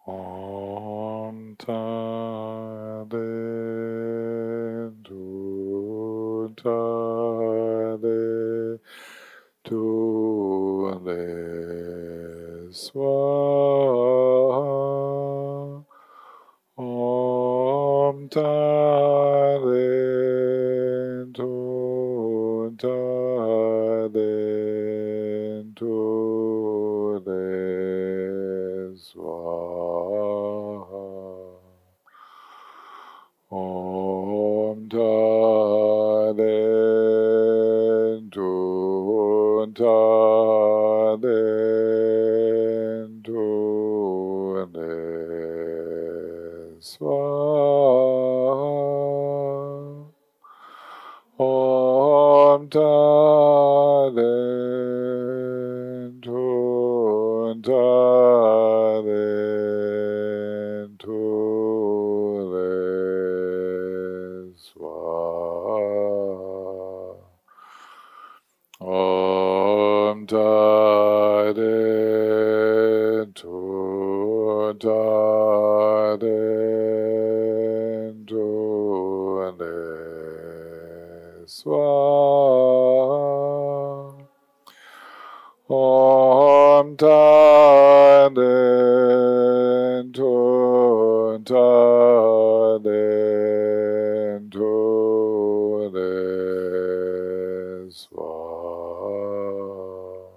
Om Tade Tu Tade Tu De Swaha. Om Tade Tu Tade Tu De Swaha. Om Tade Tu Tade Tu De Swaha. Om Tade Tu Tade Tu De Swaha. Om Tade Tu Tade Tu De Swaha. Om Tade Tu Tade Tu De Swaha.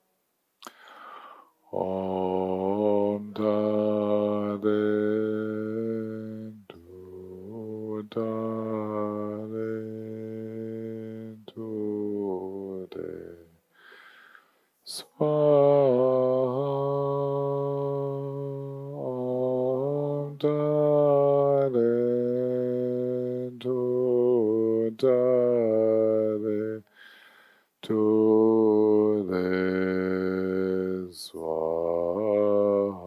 Om Tade Tu Tade Tu De Swaha. Om Tade Tu Tade Tu De Swaha.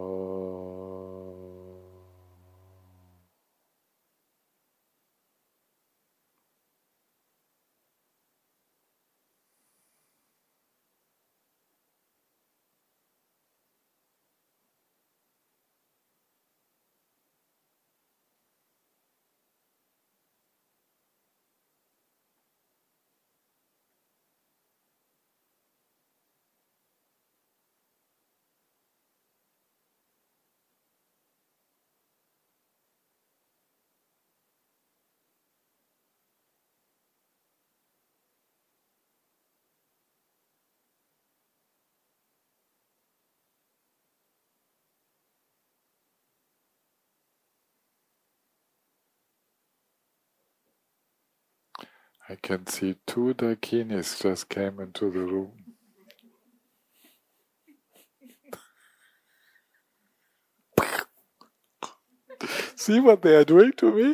I can see two dakinis just came into the room. See what they are doing to me?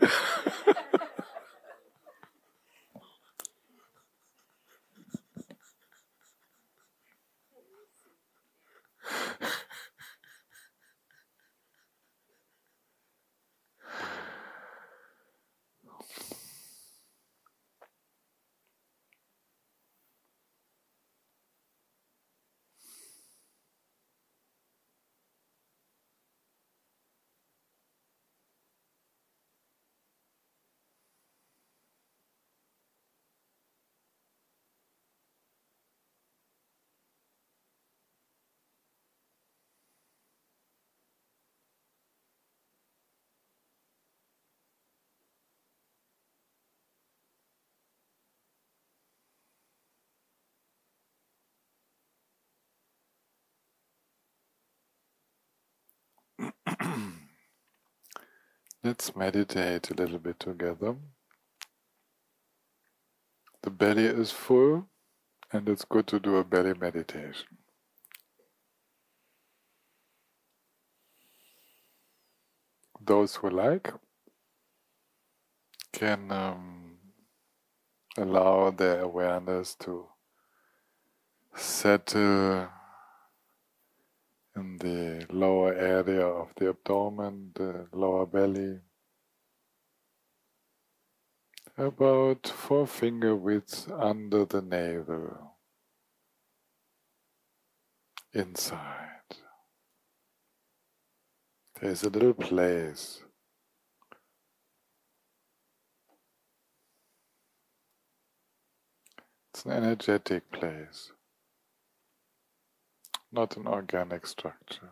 Let's meditate a little bit together. The belly is full, and it's good to do a belly meditation. Those who like can allow their awareness to settle in the lower area of the abdomen, the lower belly, about 4-finger width under the navel, inside. There's a little place. It's an energetic place, not an organic structure.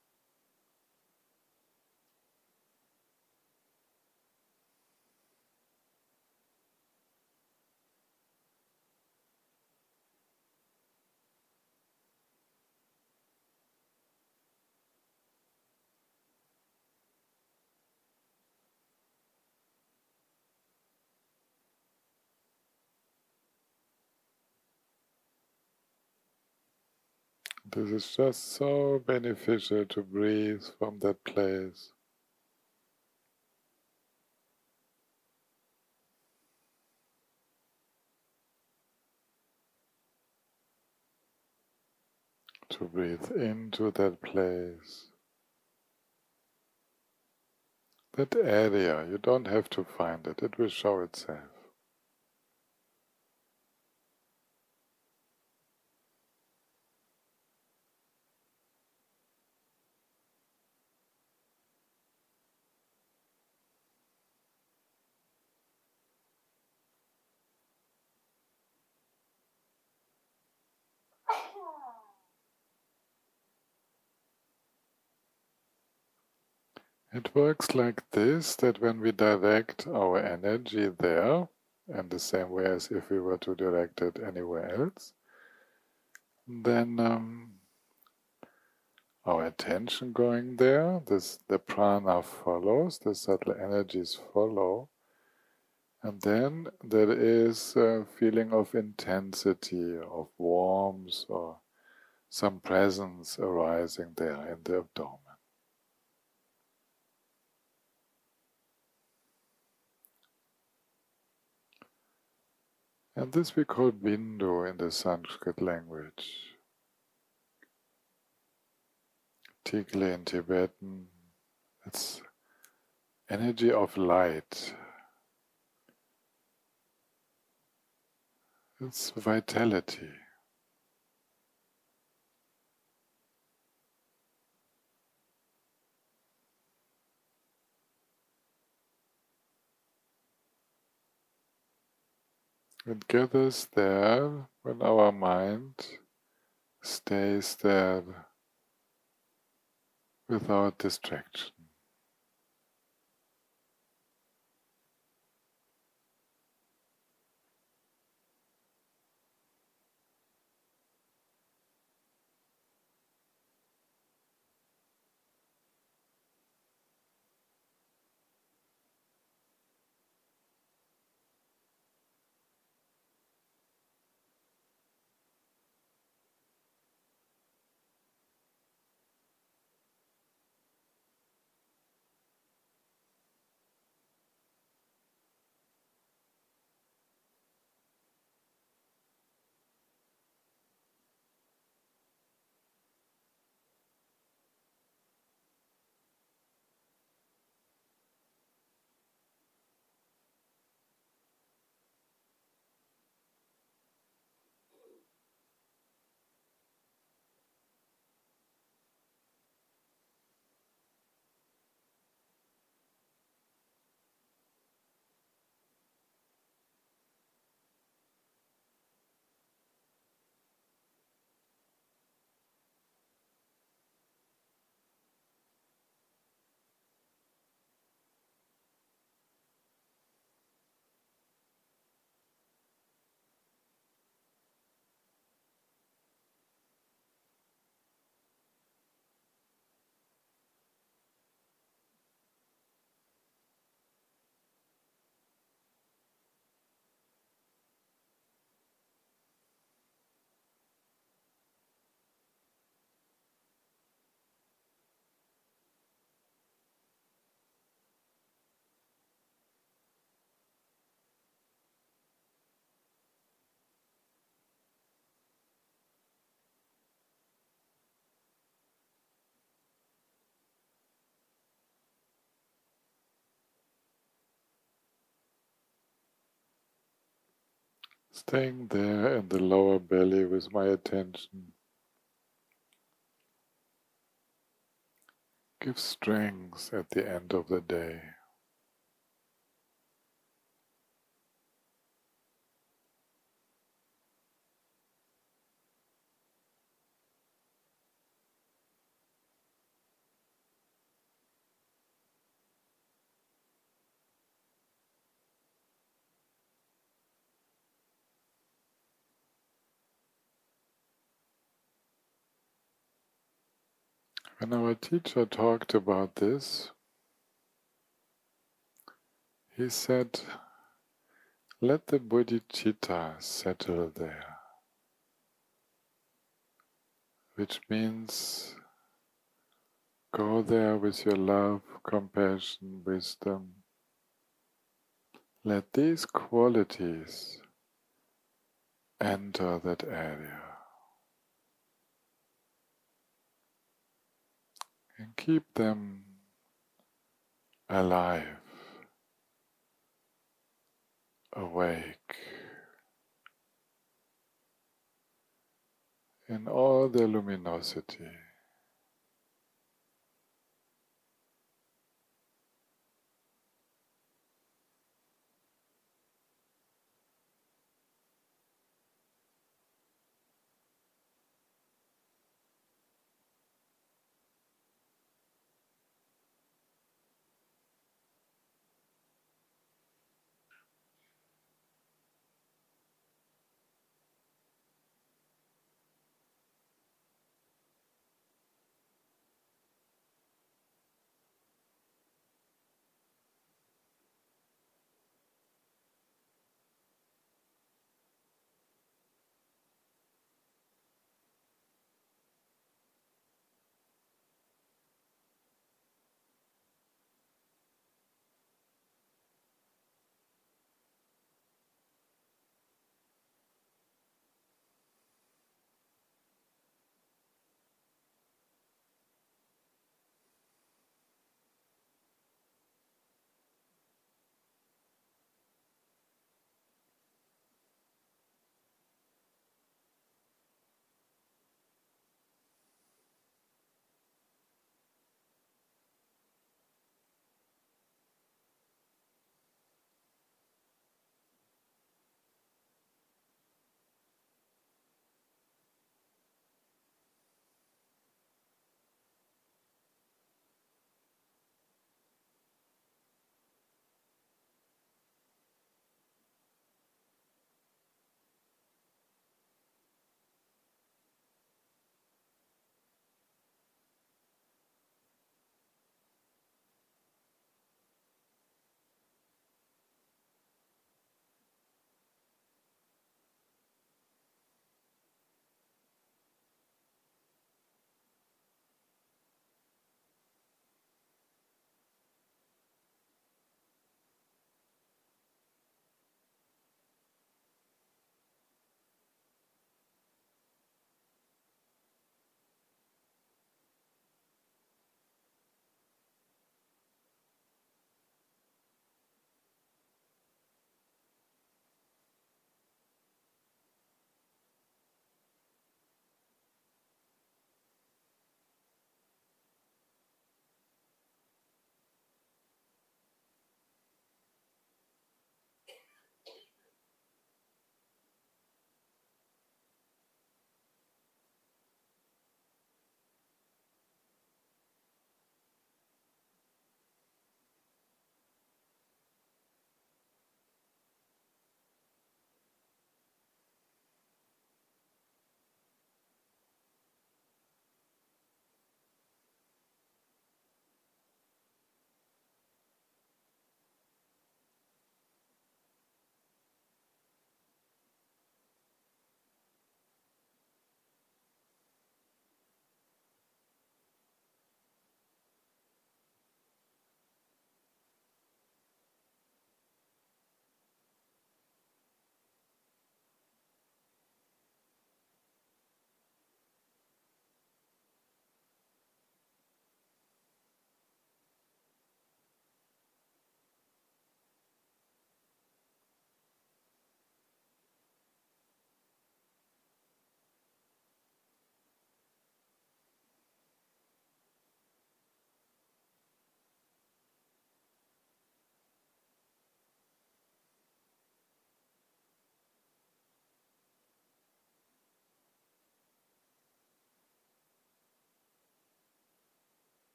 This is just so beneficial to breathe from that place. To breathe into that place. That area, you don't have to find it, it will show itself. It works like this, that when we direct our energy there, in the same way as if we were to direct it anywhere else, then our attention going there, the prana follows, the subtle energies follow, and then there is a feeling of intensity, of warmth, or some presence arising there in the abdomen. And this we call bindu in the Sanskrit language. Tigli in Tibetan, it's energy of light. It's vitality. It gathers there when our mind stays there without distraction. Staying there in the lower belly with my attention give strength at the end of the day. When our teacher talked about this, he said, let the bodhicitta settle there, which means go there with your love, compassion, wisdom. Let these qualities enter that area and keep them alive, awake, in all their luminosity.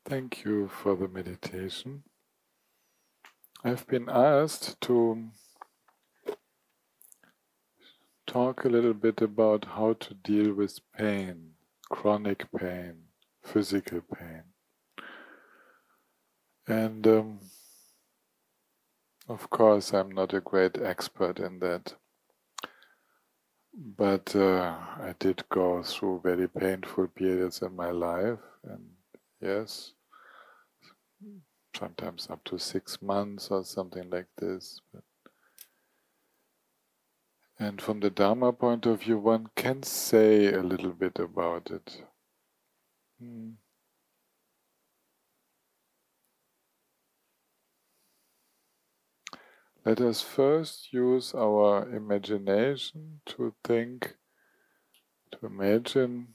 Thank you for the meditation. I've been asked to talk a little bit about how to deal with pain, chronic pain, physical pain. And of course, I'm not a great expert in that. But I did go through very painful periods in my life, and yes, sometimes up to 6 months or something like this. And from the Dharma point of view, one can say a little bit about it. Let us first use our imagination to imagine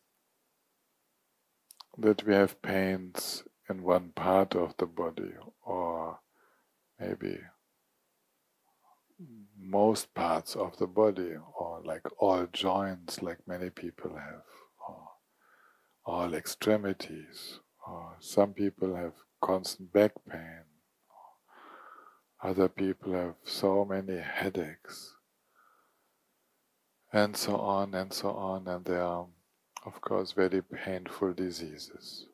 that we have pains in one part of the body, or maybe most parts of the body, or like all joints, like many people have, or all extremities, or some people have constant back pain, other people have so many headaches, and so on and so on, and they are, of course, very painful diseases.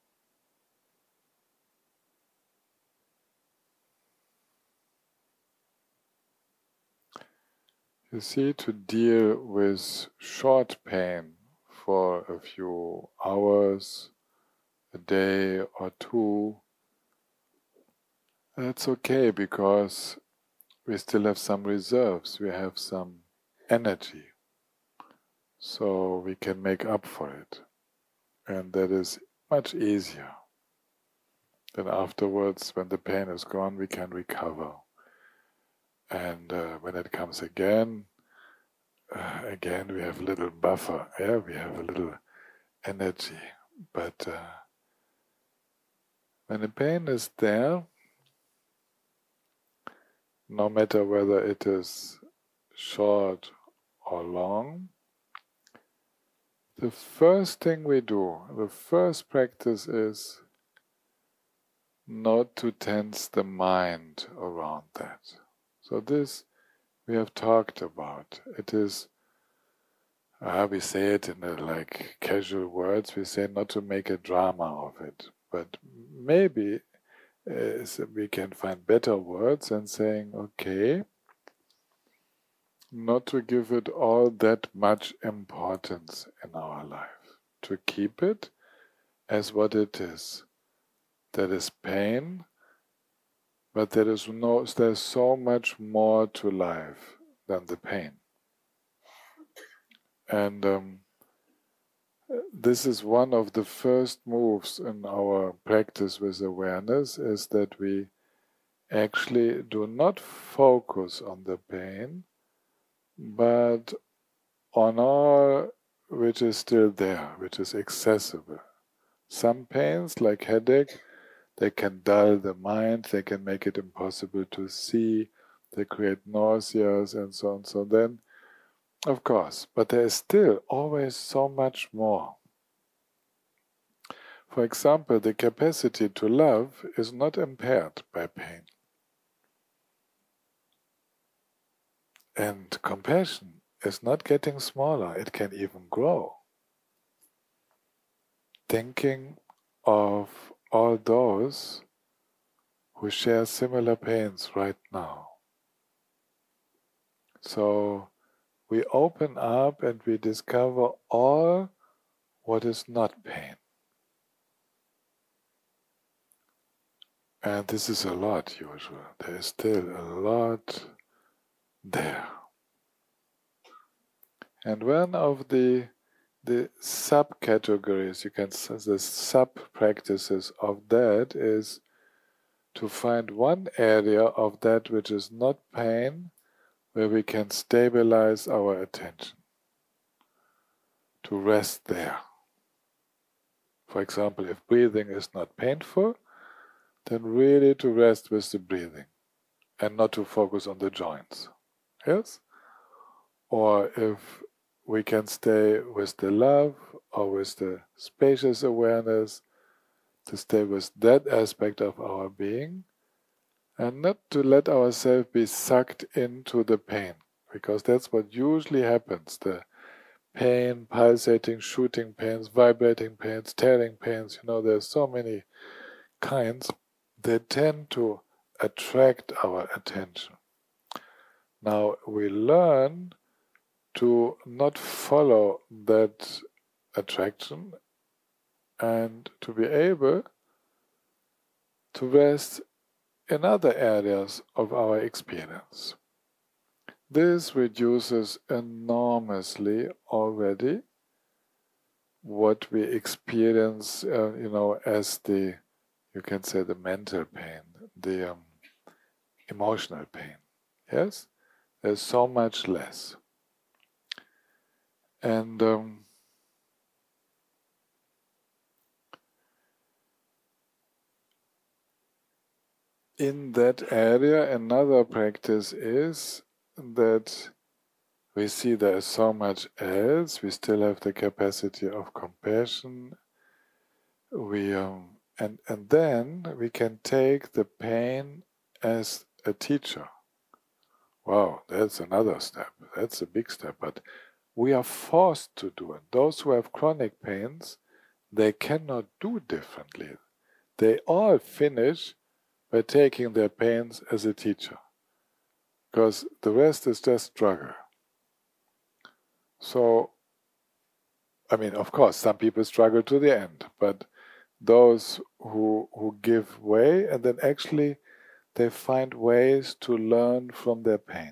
You see, to deal with short pain for a few hours, a day or two, that's okay, because we still have some reserves, we have some energy, so we can make up for it. And that is much easier. Then afterwards, when the pain is gone, we can recover. And when it comes again we have a little buffer, we have a little energy. But when the pain is there, no matter whether it is short or long, the first thing we do, the first practice is not to tense the mind around that. So this we have talked about. It is, we say it in like casual words, we say not to make a drama of it. But maybe we can find better words than saying, okay, not to give it all that much importance in our life. To keep it as what it is. That is pain, but there's so much more to life than the pain. And this is one of the first moves in our practice with awareness, is that we actually do not focus on the pain, but on all which is still there, which is accessible. Some pains, like headache, they can dull the mind, they can make it impossible to see, they create nausea and so on. So then, of course, but there is still always so much more. For example, the capacity to love is not impaired by pain. And compassion is not getting smaller, it can even grow. Thinking of all those who share similar pains right now. So we open up and we discover all what is not pain. And this is a lot, usually. There is still a lot there. And one of the subcategories, you can say the sub-practices of that, is to find one area of that which is not pain, where we can stabilize our attention, to rest there. For example, if breathing is not painful, then really to rest with the breathing and not to focus on the joints. Yes? Or if we can stay with the love or with the spacious awareness, to stay with that aspect of our being, and not to let ourselves be sucked into the pain, because that's what usually happens. The pain, pulsating, shooting pains, vibrating pains, tearing pains, there's so many kinds. They tend to attract our attention. Now we learn to not follow that attraction and to be able to rest in other areas of our experience. This reduces enormously already what we experience, as you can say, the mental pain, the emotional pain. Yes? There's so much less. And in that area, another practice is that we see there is so much else. We still have the capacity of compassion. And then we can take the pain as a teacher. Wow, that's another step. That's a big step. But we are forced to do it. Those who have chronic pains, they cannot do differently. They all finish by taking their pains as a teacher, because the rest is just struggle. So, of course, some people struggle to the end, but those who give way, and then actually they find ways to learn from their pain.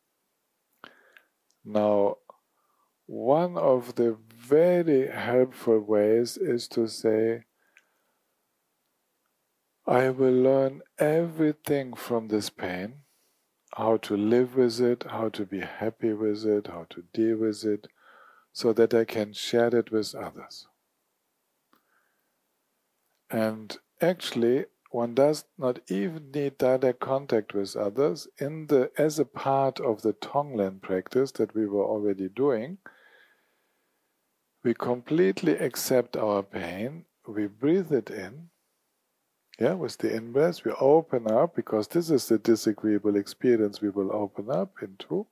Now, one of the very helpful ways is to say, I will learn everything from this pain, how to live with it, how to be happy with it, how to deal with it, so that I can share it with others. And actually, one does not even need direct contact with others. As a part of the Tonglen practice that we were already doing, we completely accept our pain, we breathe it in. With the in-breath, we open up, because this is the disagreeable experience we will open up into.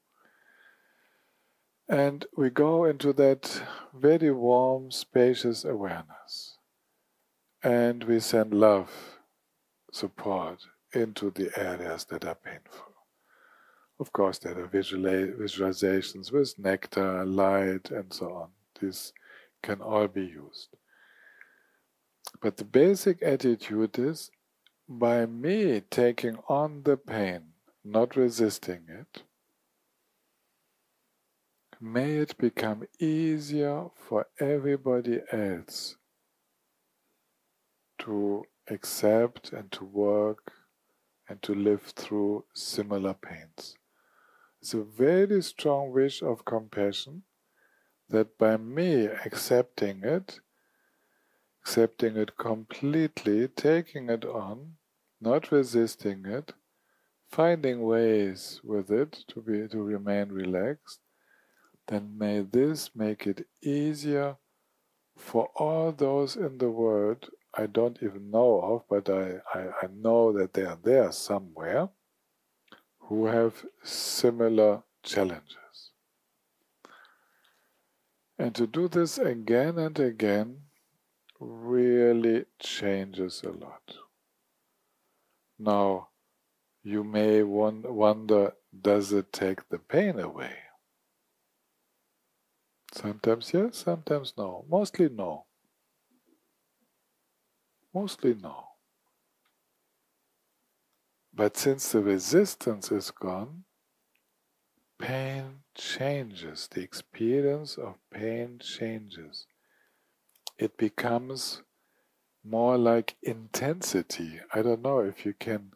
And we go into that very warm, spacious awareness. And we send love, support into the areas that are painful. Of course, there are visualizations with nectar, light, and so on. These can all be used. But the basic attitude is, by me taking on the pain, not resisting it, may it become easier for everybody else to accept and to work and to live through similar pains. It's a very strong wish of compassion that by me accepting it completely, taking it on, not resisting it, finding ways with it to remain relaxed, then may this make it easier for all those in the world I don't even know of, but I know that they are there somewhere, who have similar challenges. And to do this again and again really changes a lot. Now, you may wonder, does it take the pain away? Sometimes yes, sometimes no. Mostly no. Mostly no. But since the resistance is gone, pain changes. The experience of pain changes. It becomes more like intensity. I don't know if you can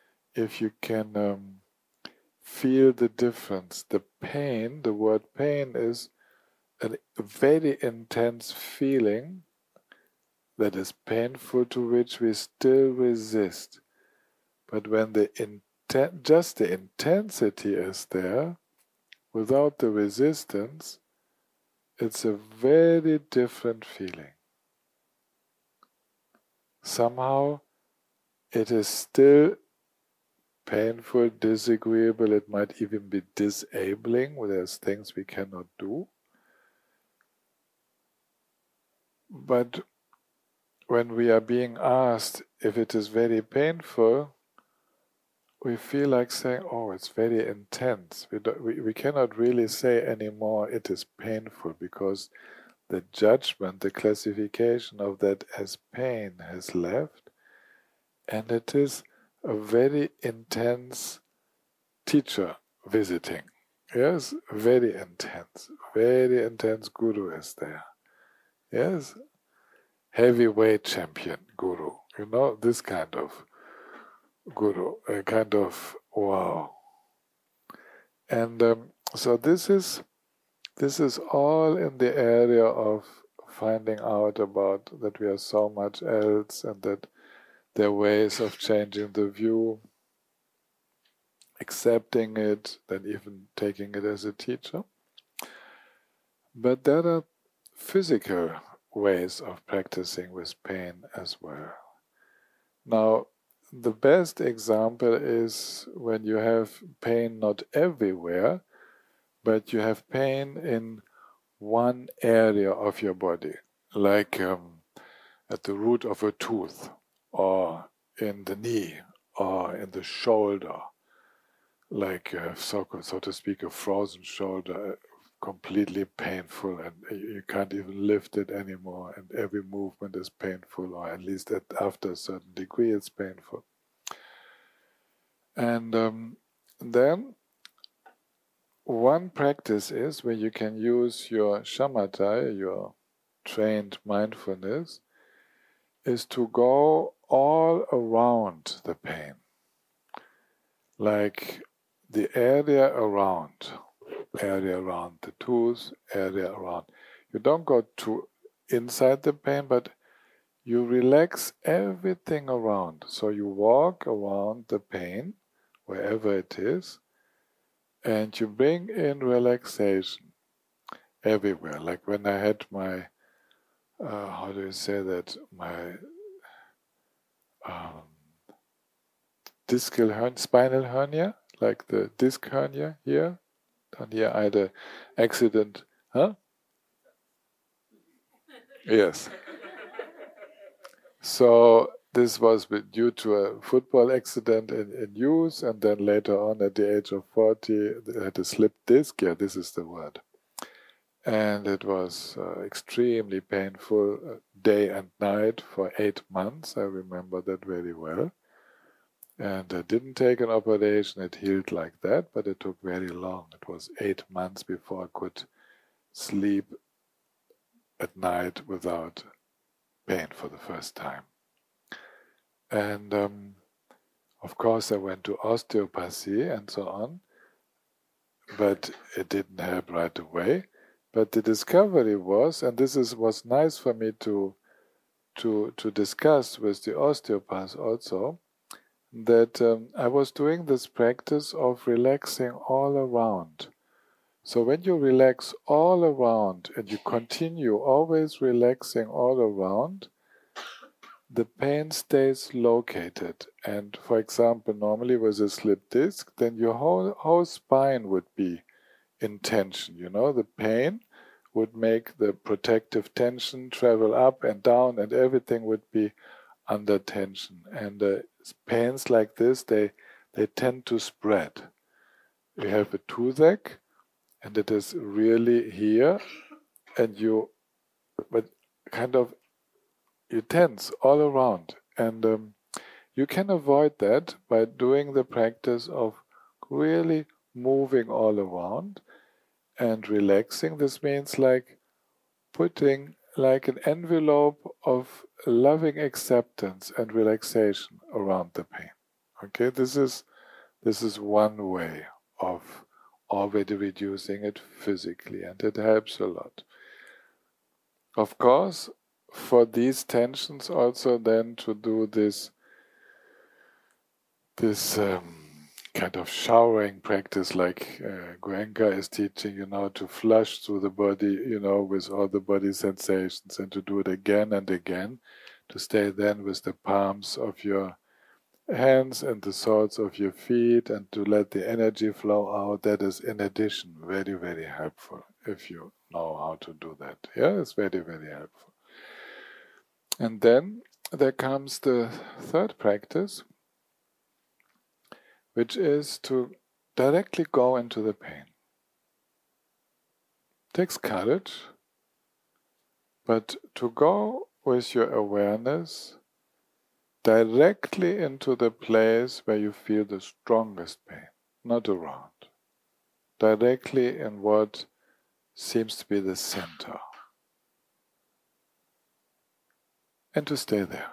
feel the difference. The pain, the word pain, is a very intense feeling that is painful, to which we still resist. But when just the intensity is there, without the resistance, it's a very different feeling. somehow it is still painful, disagreeable, it might even be disabling, there's things we cannot do. But when we are being asked if it is very painful, we feel like saying, oh, it's very intense. We cannot really say anymore it is painful, because the judgment, the classification of that as pain has left, and it is a very intense teacher visiting. Yes, very intense guru is there. Yes, heavyweight champion guru. You know, this kind of guru, a kind of wow. And so this is all in the area of finding out about that we are so much else, and that there are ways of changing the view, accepting it, then even taking it as a teacher. But there are physical ways of practicing with pain as well. Now, the best example is when you have pain not everywhere, but you have pain in one area of your body, like at the root of a tooth, or in the knee, or in the shoulder, like so to speak, a frozen shoulder, completely painful, and you can't even lift it anymore, and every movement is painful, or at least after a certain degree it's painful. And then one practice is where you can use your shamatha, your trained mindfulness, is to go all around the pain, like the area around the tooth, area around. You don't go to inside the pain, but you relax everything around. So you walk around the pain, wherever it is, and you bring in relaxation everywhere. Like when I had my, how do you say that, my spinal hernia, like the disc hernia here. Down here I had an accident. Huh? Yes. So this was due to a football accident in youth, and then later on at the age of 40, I had a slipped disc. Yeah, this is the word. And it was extremely painful, day and night for 8 months. I remember that very well. And I didn't take an operation, it healed like that, but it took very long. It was 8 months before I could sleep at night without pain for the first time. And of course I went to osteopathy and so on, but it didn't help right away. But the discovery was, and this was nice for me to discuss with the osteopath also, that I was doing this practice of relaxing all around. So when you relax all around and you continue always relaxing all around, the pain stays located. And for example, normally with a slipped disc, then your whole spine would be in tension. You know, the pain would make the protective tension travel up and down, and everything would be under tension. And pains like this, they tend to spread. You have a toothache, and it is really here, and you tense all around. And you can avoid that by doing the practice of really moving all around and relaxing. This means like putting like an envelope of loving acceptance and relaxation around the pain. Okay, this is one way of already reducing it physically, and it helps a lot. Of course, for these tensions also then to do this kind of showering practice, like Goenka is teaching, to flush through the body, with all the body sensations, and to do it again and again, to stay then with the palms of your hands and the soles of your feet, and to let the energy flow out. That is, in addition, very, very helpful if you know how to do that. Yeah, it's very, very helpful. And then there comes the third practice, which is to directly go into the pain. It takes courage, but to go with your awareness directly into the place where you feel the strongest pain, not around. Directly in what seems to be the center. And to stay there.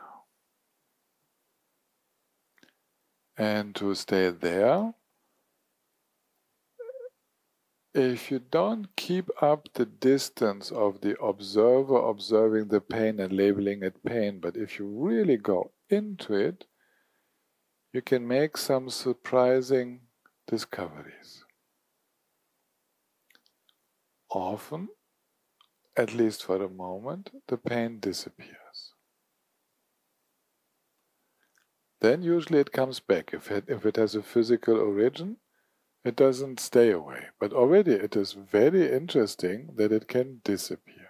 And to stay there, if you don't keep up the distance of the observer observing the pain and labeling it pain, but if you really go into it, you can make some surprising discoveries. Often, at least for a moment, the pain disappears. Then usually it comes back. If it has a physical origin, it doesn't stay away. But already it is very interesting that it can disappear.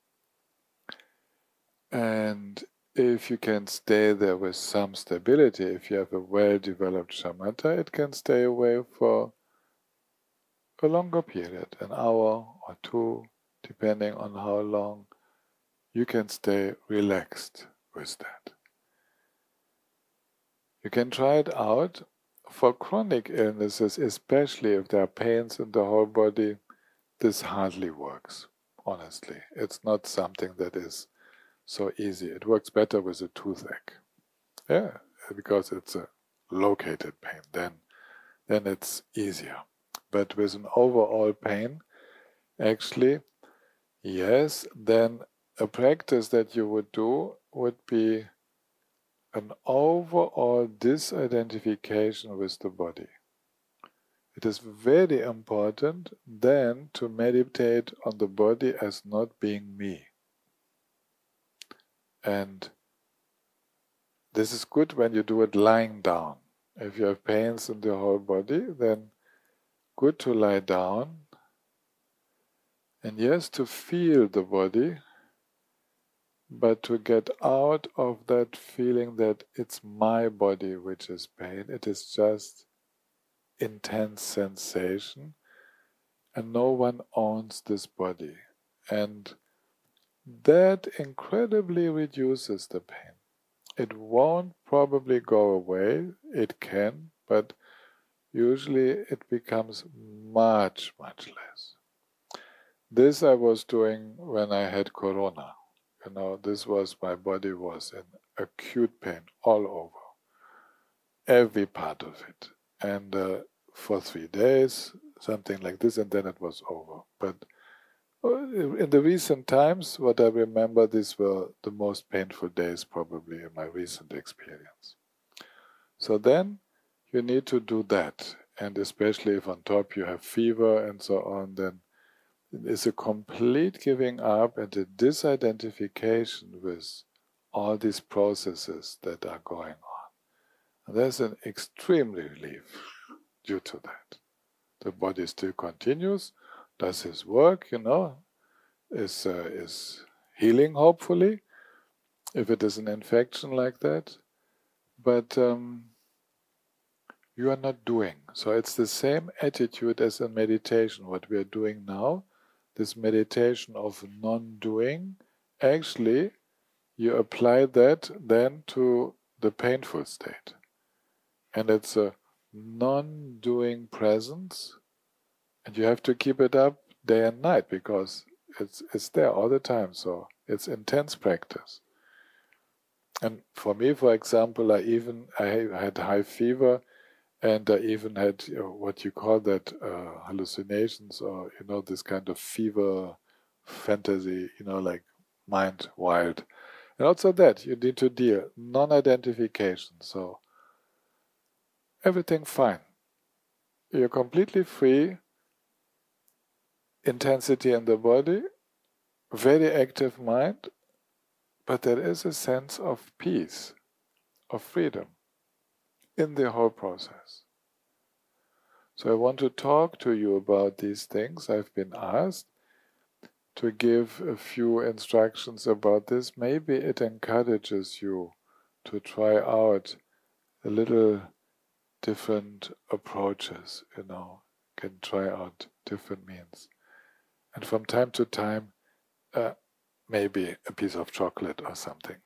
And if you can stay there with some stability, if you have a well-developed shamatha, it can stay away for a longer period, an hour or two, depending on how long you can stay relaxed with that. You can try it out for chronic illnesses, especially if there are pains in the whole body. This hardly works, honestly. It's not something that is so easy. It works better with a toothache. Yeah, because it's a located pain. Then it's easier. But with an overall pain, actually, yes, then a practice that you would do would be an overall disidentification with the body. It is very important then to meditate on the body as not being me. And this is good when you do it lying down. If you have pains in the whole body, then good to lie down. And yes, to feel the body, but to get out of that feeling that it's my body which is pain. It is just intense sensation, and no one owns this body. And that incredibly reduces the pain. It won't probably go away. It can, but usually it becomes much, much less. This I was doing when I had corona. This was, my body was in acute pain all over, every part of it. And for 3 days, something like this, and then it was over. But in the recent times, what I remember, these were the most painful days probably in my recent experience. So then you need to do that. And especially if on top you have fever and so on, then it is a complete giving up and a disidentification with all these processes that are going on. And there's an extreme relief due to that. The body still continues, does his work, is healing, hopefully, if it is an infection like that. But you are not doing. So it's the same attitude as in meditation, what we are doing now. This meditation of non-doing, actually, you apply that then to the painful state. And it's a non-doing presence, and you have to keep it up day and night because it's there all the time. So it's intense practice. And for me, for example, I had high fever, and I even had what you call that hallucinations, or this kind of fever fantasy, like mind wild. And also that you need to deal non-identification. So everything fine. You're completely free. Intensity in the body, very active mind, but there is a sense of peace, of freedom in the whole process. So I want to talk to you about these things. I've been asked to give a few instructions about this. Maybe it encourages you to try out a little different approaches, can try out different means. And from time to time, maybe a piece of chocolate or something.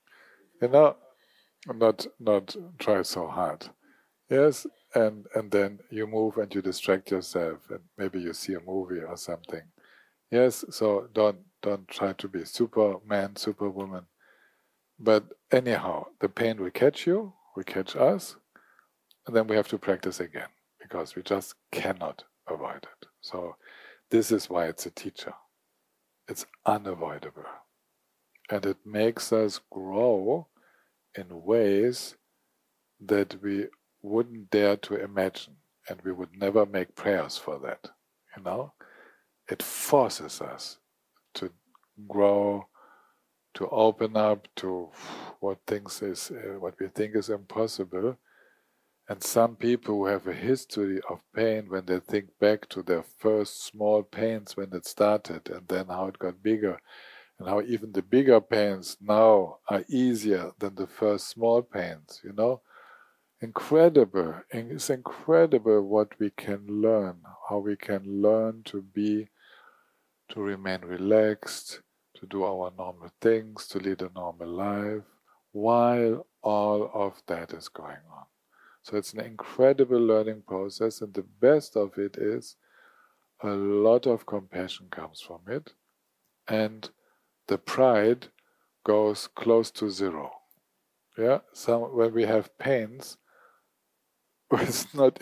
Not try so hard. Yes, and then you move and you distract yourself, and maybe you see a movie or something. Yes, so don't try to be Superman, Superwoman. But anyhow, the pain will catch you, will catch us, and then we have to practice again because we just cannot avoid it. So this is why it's a teacher. It's unavoidable. And it makes us grow in ways that we wouldn't dare to imagine, and we would never make prayers for that. It forces us to grow, to open up to what we think is impossible. And some people who have a history of pain, when they think back to their first small pains when it started, and then how it got bigger, and how even the bigger pains now are easier than the first small pains, Incredible. And it's incredible what we can learn, how we can learn to remain relaxed, to do our normal things, to lead a normal life, while all of that is going on. So it's an incredible learning process, and the best of it is a lot of compassion comes from it, and the pride goes close to zero. Yeah, when we have pains, it's not,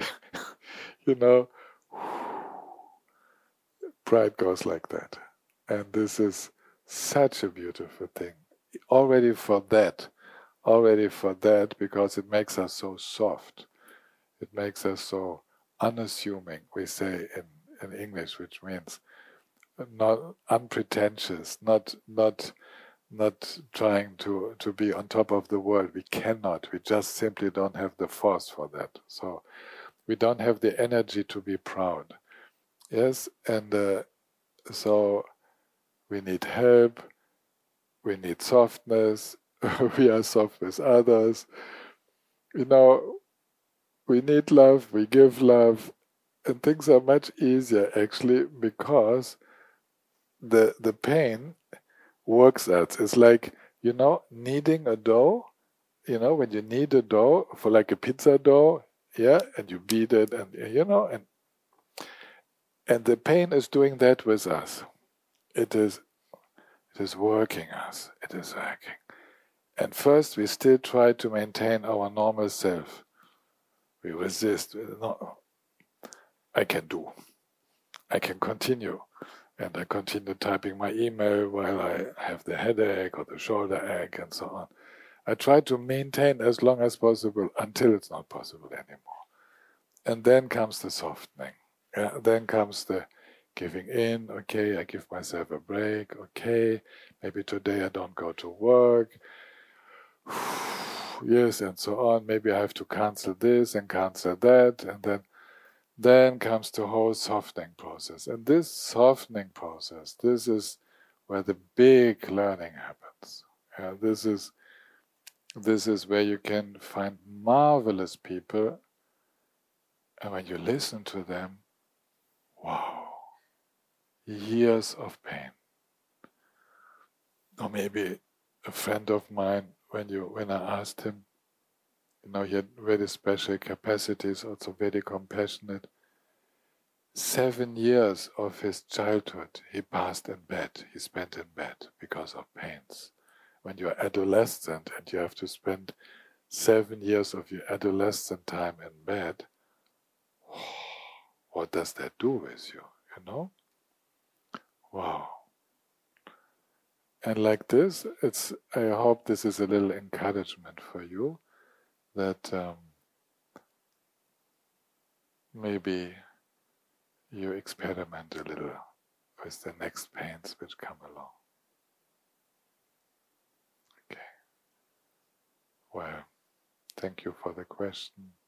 pride goes like that. And this is such a beautiful thing. Already for that, because it makes us so soft. It makes us so unassuming, we say in English, which means not unpretentious, not trying to be on top of the world. We cannot. We just simply don't have the force for that. So we don't have the energy to be proud. Yes, and so we need help. We need softness. We are soft with others. We need love. We give love, and things are much easier actually because the pain works out. It's like, kneading a dough. When you knead a dough for like a pizza dough, yeah, and you beat it, and the pain is doing that with us. It is working us. It is working. And first, we still try to maintain our normal self. We resist. No, I can do. I can continue. And I continue typing my email while I have the headache or the shoulder ache and so on. I try to maintain as long as possible until it's not possible anymore. And then comes the softening. Yeah? Then comes the giving in. Okay, I give myself a break. Okay, maybe today I don't go to work. Yes, and so on. Maybe I have to cancel this and cancel that. And then comes the whole softening process. And this softening process, this is where the big learning happens. This is where you can find marvelous people, and when you listen to them, wow, years of pain. Or maybe a friend of mine, when I asked him, he had very special capacities, also very compassionate. 7 years of his childhood he passed in bed, he spent in bed because of pains. When you're adolescent and you have to spend 7 years of your adolescent time in bed, what does that do with you, Wow. And like this, I hope this is a little encouragement for you that maybe you experiment a little with the next pains which come along. Well, thank you for the question.